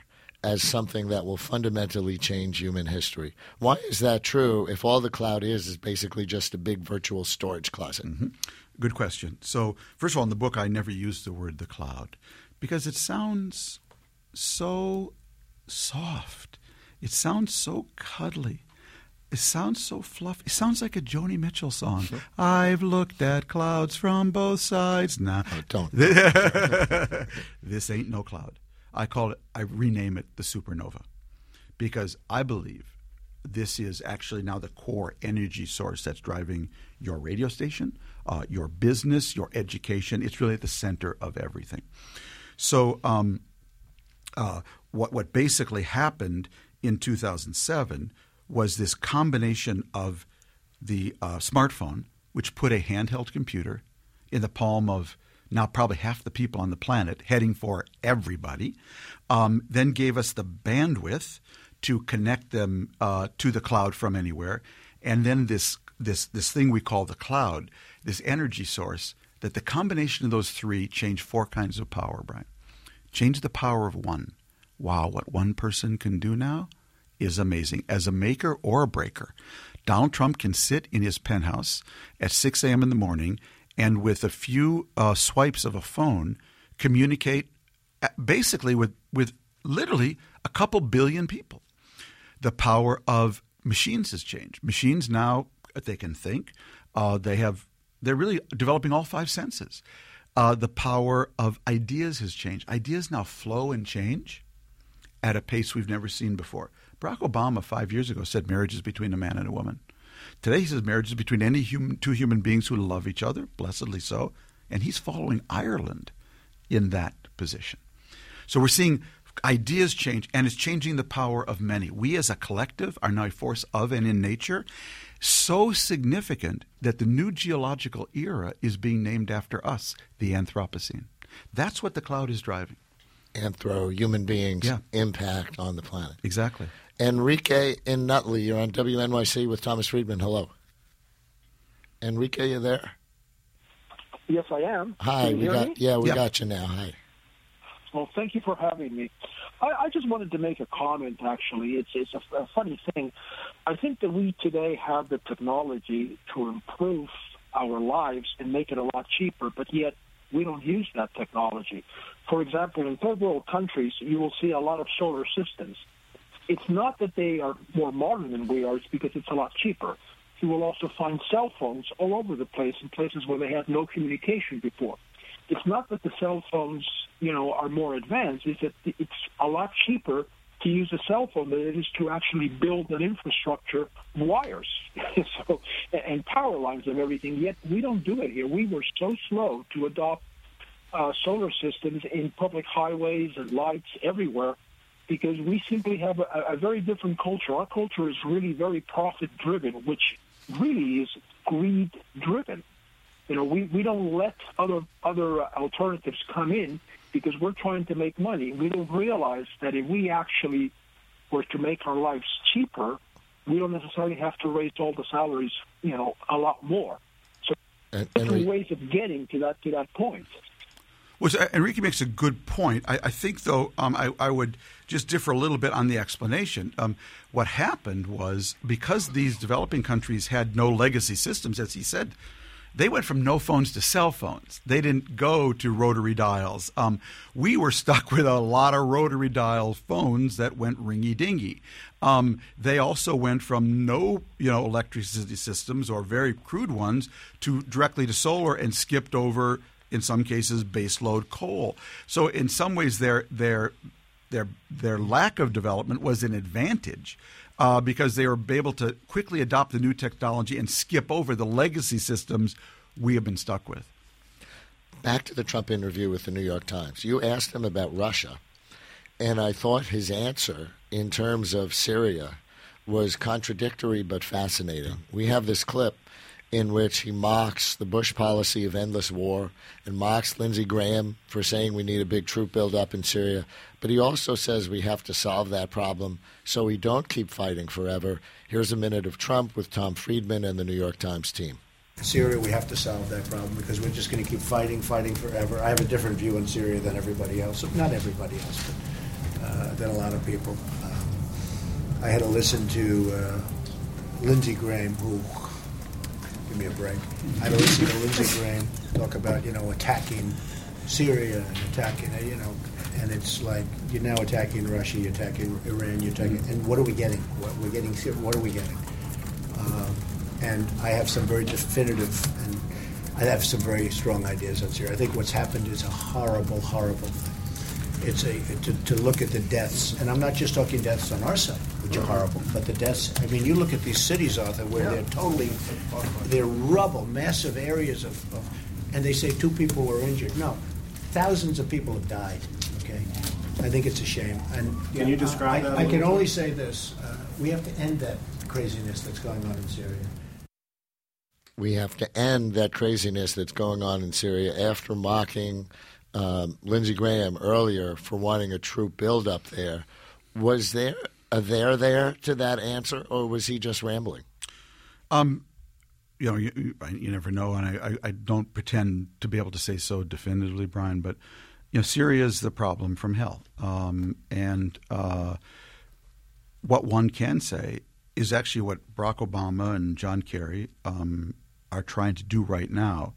as something that will fundamentally change human history. Why is that true if all the cloud is is basically just a big virtual storage closet? Mm-hmm. Good question. So, first of all, in the book, I never used the word the cloud because it sounds so soft. It sounds so cuddly. It sounds so fluffy. It sounds like a Joni Mitchell song. Sure. I've looked at clouds from both sides. Nah. Oh, don't. This ain't no cloud. I call it, I rename it the supernova because I believe this is actually now the core energy source that's driving your radio station, uh, your business, your education. It's really at the center of everything. So um, uh, what, what basically happened in two thousand seven was this combination of the uh, smartphone, which put a handheld computer in the palm of now probably half the people on the planet, heading for everybody, um, then gave us the bandwidth to connect them uh, to the cloud from anywhere, and then this this this thing we call the cloud, this energy source, that the combination of those three changed four kinds of power, Brian. Change the power of one. Wow, what one person can do now is amazing. As a maker or a breaker, Donald Trump can sit in his penthouse at six a.m. in the morning and with a few uh, swipes of a phone communicate basically with, with literally a couple billion people. The power of machines has changed. Machines now, they can think. Uh, they have, they're really developing all five senses. Uh, the power of ideas has changed. Ideas now flow and change at a pace we've never seen before. Barack Obama five years ago said marriage is between a man and a woman. Today he says marriage is between any human, two human beings who love each other, blessedly so, and he's following Ireland in that position. So we're seeing ideas change, and it's changing the power of many. We as a collective are now a force of and in nature, so significant that the new geological era is being named after us, the Anthropocene. That's what the cloud is driving. Anthro, human beings' yeah. impact on the planet. Exactly. Enrique in Nutley, you're on W N Y C with Thomas Friedman. Hello. Enrique, you there? Yes, I am. Hi, Can you we hear got me? yeah, we Yeah. got you now. Hi. Well, thank you for having me. I, I just wanted to make a comment, actually. It's, it's a, a funny thing. I think that we today have the technology to improve our lives and make it a lot cheaper, but yet we don't use that technology. For example, in third world countries, you will see a lot of solar systems. It's not that they are more modern than we are, it's because it's a lot cheaper. You will also find cell phones all over the place in places where they had no communication before. It's not that the cell phones, you know, are more advanced, it's that it's a lot cheaper to use a cell phone than it is to actually build an infrastructure of wires so, and power lines and everything. Yet we don't do it here. We were so slow to adopt uh, solar systems in public highways and lights everywhere because we simply have a, a very different culture. Our culture is really very profit-driven, which really is greed-driven. You know, we, we don't let other other alternatives come in because we're trying to make money. We don't realize that if we actually were to make our lives cheaper, we don't necessarily have to raise all the salaries, you know, a lot more. So and, different and we, ways of getting to that to that point. Well, so Enrique makes a good point. I, I think, though, um, I, I would just differ a little bit on the explanation. Um, what happened was because these developing countries had no legacy systems, as he said, they went from no phones to cell phones. They didn't go to rotary dials. Um, we were stuck with a lot of rotary dial phones that went ringy-dingy. Um, they also went from no, you know, electricity systems or very crude ones to directly to solar and skipped over, in some cases, baseload coal. So in some ways, their their their their lack of development was an advantage. Uh, because they were able to quickly adopt the new technology and skip over the legacy systems we have been stuck with. Back to the Trump interview with the New York Times. You asked him about Russia, and I thought his answer in terms of Syria was contradictory but fascinating. We have this clip in which he mocks the Bush policy of endless war and mocks Lindsey Graham for saying we need a big troop buildup in Syria. But he also says we have to solve that problem so we don't keep fighting forever. Here's a minute of Trump with Tom Friedman and the New York Times team. In Syria, we have to solve that problem because we're just going to keep fighting, fighting forever. I have a different view on Syria than everybody else. Not everybody else, but uh, than a lot of people. Um, I had to listen to uh, Lindsey Graham, who, give me a break. I had to listen to Lindsey Graham talk about, you know, attacking Syria and attacking, you know, and it's like you're now attacking Russia, you're attacking Iran, you're attacking, and what are we getting? What we're getting? What are we getting? Um, and I have some very definitive, and I have some very strong ideas on Syria. I think what's happened is a horrible, horrible thing. It's a to, to look at the deaths, and I'm not just talking deaths on our side, which are horrible, but the deaths. I mean, you look at these cities, Arthur, where yeah. they're totally, they're rubble, massive areas of, of, and they say two people were injured. No, thousands of people have died. Okay, I think it's a shame. And can you describe I, that? I, I can only say this: uh, we have to end that craziness that's going on in Syria. We have to end that craziness that's going on in Syria after mocking um, Lindsey Graham earlier for wanting a troop buildup there. Was there a there there to that answer, or was he just rambling? Um, you know, you, you, you never know, and I, I, I don't pretend to be able to say so definitively, Brian, but you know, Syria is the problem from hell. Um, and uh, what one can say is actually what Barack Obama and John Kerry um, are trying to do right now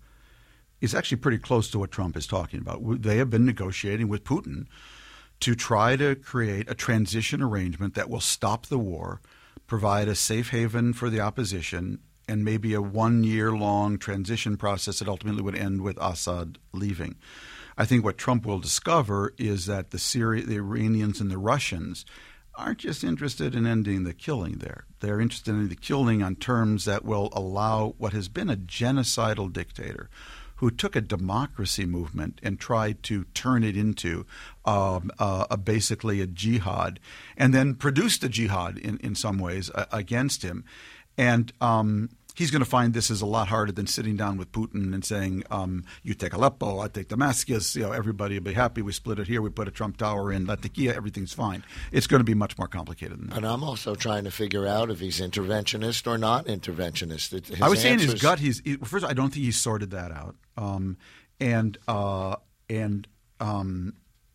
is actually pretty close to what Trump is talking about. They have been negotiating with Putin to try to create a transition arrangement that will stop the war, provide a safe haven for the opposition, and maybe a one-year-long transition process that ultimately would end with Assad leaving. I think what Trump will discover is that the Syri- the Iranians and the Russians aren't just interested in ending the killing there. They're interested in the killing on terms that will allow what has been a genocidal dictator who took a democracy movement and tried to turn it into um, uh, a basically a jihad, and then produced a jihad in, in some ways uh, against him. And um, he's going to find this is a lot harder than sitting down with Putin and saying, um, you take Aleppo, I take Damascus, you know, everybody will be happy. We split it here. We put a Trump Tower in Latakia. Everything's fine. It's going to be much more complicated than that. And I'm also trying to figure out if he's interventionist or not interventionist. His I would say in his answers... gut, he's he, first. I don't think he's sorted that out, um, and uh, and um,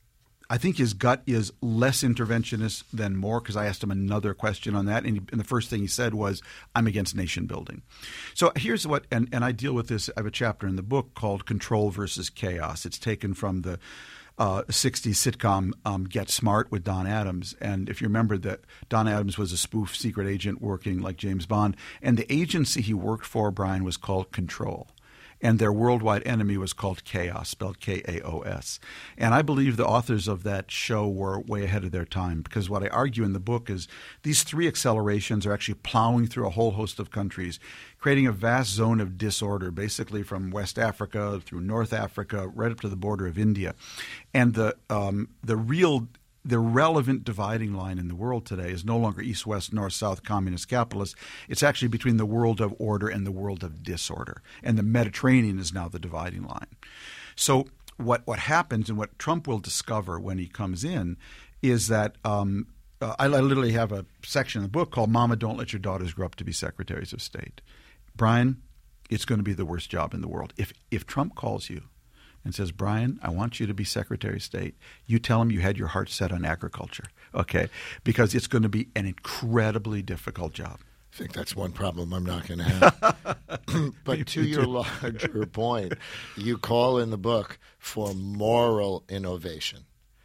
I think his gut is less interventionist than more, because I asked him another question on that, and, he, and the first thing he said was, I'm against nation building. So here's what, and, and I deal with this, I have a chapter in the book called Control versus Chaos. It's taken from the uh, sixties sitcom um, Get Smart with Don Adams. And if you remember that Don Adams was a spoof secret agent working like James Bond, and the agency he worked for, Brian, was called Control. And their worldwide enemy was called Chaos, spelled K A O S. And I believe the authors of that show were way ahead of their time, because what I argue in the book is these three accelerations are actually plowing through a whole host of countries, creating a vast zone of disorder, basically from West Africa through North Africa, right up to the border of India. And the um, the real The relevant dividing line in the world today is no longer east, west, north, south, communist, capitalist. It's actually between the world of order and the world of disorder. And the Mediterranean is now the dividing line. So what, what happens, and what Trump will discover when he comes in, is that um, uh, I, I literally have a section in the book called Mama, Don't Let Your Daughters Grow Up to Be Secretaries of State. Brian, it's going to be the worst job in the world. If if Trump calls you and says, Brian, I want you to be Secretary of State, you tell him you had your heart set on agriculture, okay? Because it's going to be an incredibly difficult job. I think that's one problem I'm not going to have. But to your larger point, you call in the book for moral innovation.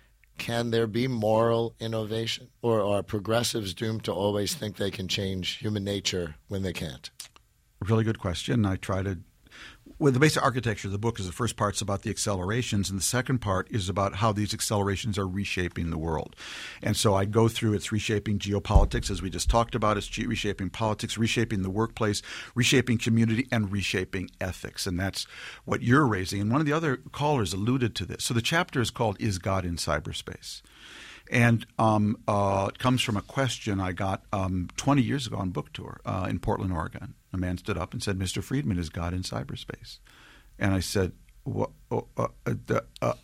Can there be moral innovation? Or are progressives doomed to always think they can change human nature when they can't? Really good question. I try to Well, the basic architecture of the book is the first part's about the accelerations, and the second part is about how these accelerations are reshaping the world. And so I go through it's reshaping geopolitics, as we just talked about. It's reshaping politics, reshaping the workplace, reshaping community, and reshaping ethics. And that's what you're raising. And one of the other callers alluded to this. So the chapter is called Is God in Cyberspace? And um, uh, it comes from a question I got um, twenty years ago on book tour uh, in Portland, Oregon. A man stood up and said, Mister Friedman, is God in cyberspace? And I said, what, oh, uh, uh, uh, I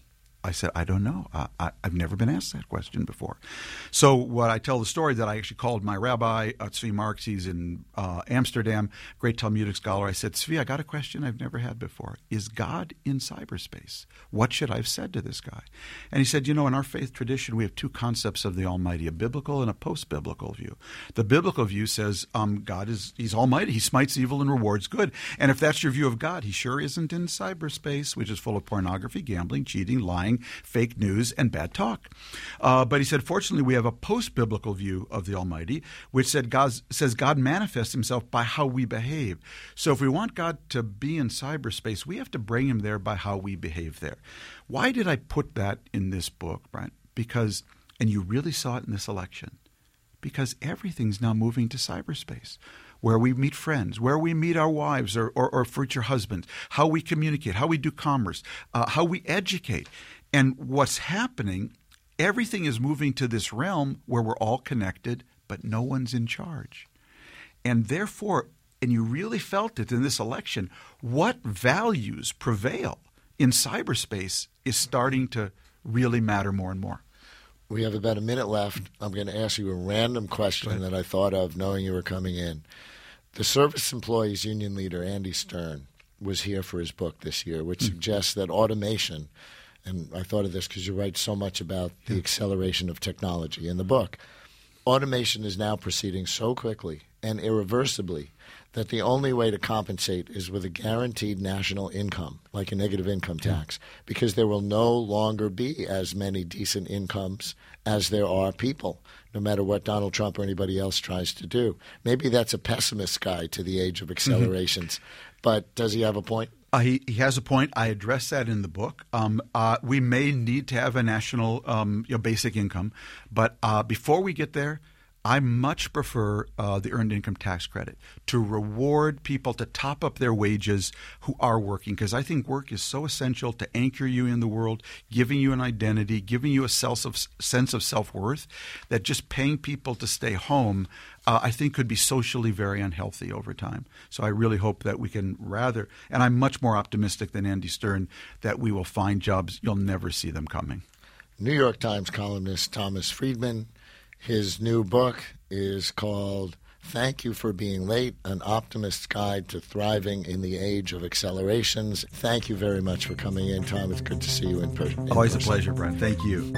I said, I don't know. I, I, I've never been asked that question before. So what I tell the story that I actually called my rabbi, uh, Tzvi Marks, he's in uh, Amsterdam, great Talmudic scholar. I said, Tzvi, I got a question I've never had before. Is God in cyberspace? What should I have said to this guy? And he said, you know, in our faith tradition, we have two concepts of the Almighty, a biblical and a post-biblical view. The biblical view says um, God is he's almighty. He smites evil and rewards good. And if that's your view of God, he sure isn't in cyberspace, which is full of pornography, gambling, cheating, lying, fake news, and bad talk. Uh, but he said, fortunately, we have a post-biblical view of the Almighty, which said God, says God manifests himself by how we behave. So if we want God to be in cyberspace, we have to bring him there by how we behave there. Why did I put that in this book, Brian? Because, and you really saw it in this election, because everything's now moving to cyberspace, where we meet friends, where we meet our wives or, or, or future husbands, how we communicate, how we do commerce, uh, how we educate. And what's happening, everything is moving to this realm where we're all connected, but no one's in charge. And therefore, and you really felt it in this election, what values prevail in cyberspace is starting to really matter more and more. We have about a minute left. I'm going to ask you a random question that I thought of knowing you were coming in. The Service Employees Union leader, Andy Stern, was here for his book this year, which mm-hmm. suggests that automation, and I thought of this because you write so much about the acceleration of technology in the book, automation is now proceeding so quickly and irreversibly that the only way to compensate is with a guaranteed national income, like a negative income tax, because there will no longer be as many decent incomes as there are people, no matter what Donald Trump or anybody else tries to do. Maybe that's a pessimist guide to the age of accelerations, mm-hmm. but does he have a point? Uh, he, he has a point. I address that in the book. Um, uh, we may need to have a national um, you know, basic income, but uh, before we get there, I much prefer uh, the earned income tax credit to reward people to top up their wages who are working, because I think work is so essential to anchor you in the world, giving you an identity, giving you a sense of, sense of self-worth, that just paying people to stay home uh, I think could be socially very unhealthy over time. So I really hope that we can rather, and I'm much more optimistic than Andy Stern, that we will find jobs. You'll never see them coming. New York Times columnist Thomas Friedman. His new book is called Thank You for Being Late, An Optimist's Guide to Thriving in the Age of Accelerations. Thank you very much for coming in, Tom. It's good to see you in, per- in Always person. a pleasure, Brent. Thank you.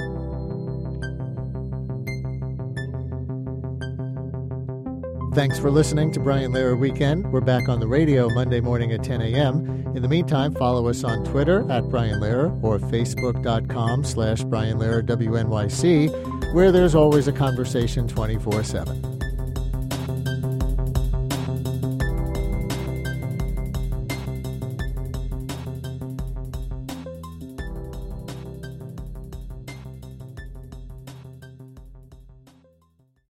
Thanks for listening to Brian Lehrer Weekend. We're back on the radio Monday morning at ten a.m. In the meantime, follow us on Twitter at Brian Lehrer or Facebook.com slash Brian Lehrer W N Y C, where there's always a conversation twenty-four seven.